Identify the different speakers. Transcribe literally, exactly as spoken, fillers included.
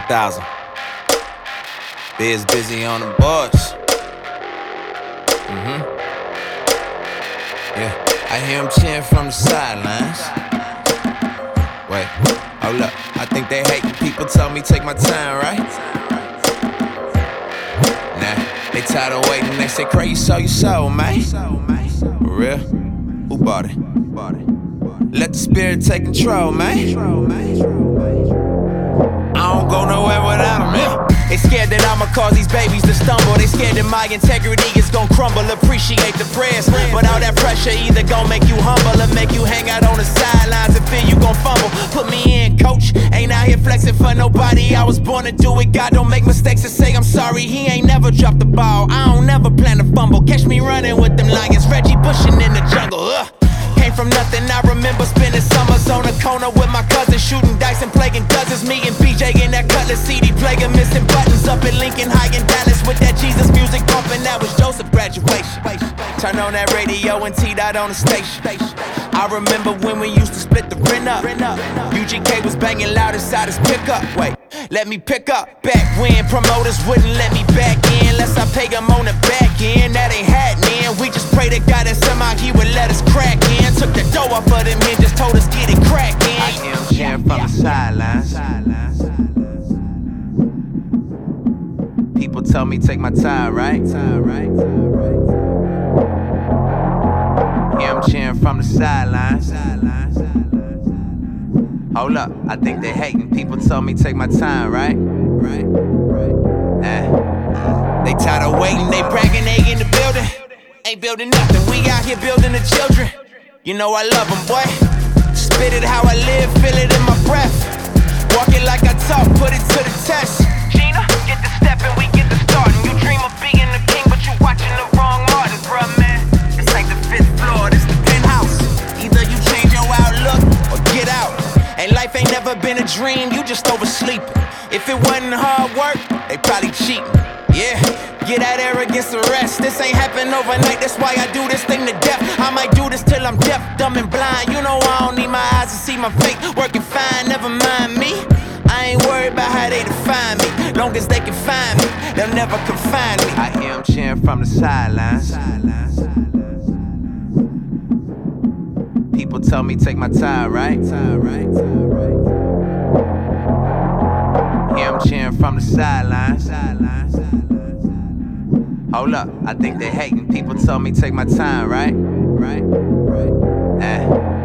Speaker 1: thousand. Biz busy on the boards. Mm-hmm. Yeah, I hear him cheering from the sidelines. Wait, hold up. I think they hate people tell me take my time, right? Nah, they tired of waiting. They say, Craig, you sold your soul, man. For real? Who bought it? Let the spirit take control, man. I don't go nowhere without him, yeah. They scared that I'ma cause these babies to stumble. They scared that my integrity is gon' crumble. Appreciate the prayers, but all that pressure either gon' make you humble or make you hang out on the sidelines and feel you gon' fumble. Put me in, coach. Ain't out here flexing for nobody. I was born to do it. God don't make mistakes and say I'm sorry. He ain't never dropped the ball. I don't never plan to fumble. Catch me running with them lions. Reggie Bushin' in the jungle. Ugh. Came from nothing, I remember spending summers on a corner with my cousins, shooting dice and plaguing cousins. Me and B J in that Cutlass C D plaguing, missing buttons up in Lincoln High in Dallas with that Jesus music bumping. That was Joseph graduation. Turn on that radio and T-Dot on the station. I remember when we used to split the rent up. U G K was banging loud inside his pickup. Wait, let me pick up. Back when promoters wouldn't let me back in unless I pay them on the back end. That ain't happening. We just pray to God that somehow he would let us crack in. Took the dough off of them and just told us get it crackin'. I hear him cheering from the sidelines. People tell me take my time, right? Hear him cheering from the sidelines. Hold up, I think they hating. People tell me take my time, right? Eh. They tired of waiting, they bragging, they in the building. Ain't building nothing, we out here building the children. You know I love them, boy. Spit it how I live, feel it in my breath. Walk it like I talk, put it to the test. Gina, get the step and we get the starting. You dream of being the king, but you watching the wrong Martin, bruh, man. This ain't the fifth floor, this the penthouse. Either you change your outlook or get out. And life ain't never been a dream, you just oversleeping. If it wasn't hard work, they probably cheating. Yeah, get that arrogance to rest. This ain't happen overnight, that's why I do this thing to death. I might do this till I'm deaf, dumb and blind. You know I don't need my eyes to see my fate. Working fine, never mind me. I ain't worried about how they define me. Long as they can find me, they'll never confine me. I hear them cheering from the sidelines. People tell me take my time, right? Hear them cheering from the sidelines. Hold up, I think they hating. People tell me take my time, right? Right? Eh.